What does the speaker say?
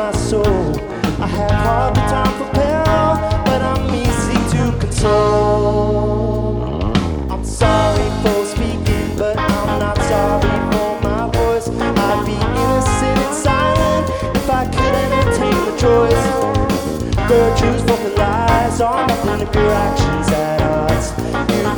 my soul. I have hardly time for pill, but I'm easy to console. I'm sorry for speaking, but I'm not sorry for my voice. I'd be innocent and silent if I could entertain the choice. Virtues for the lies are nothing if your actions at odds. You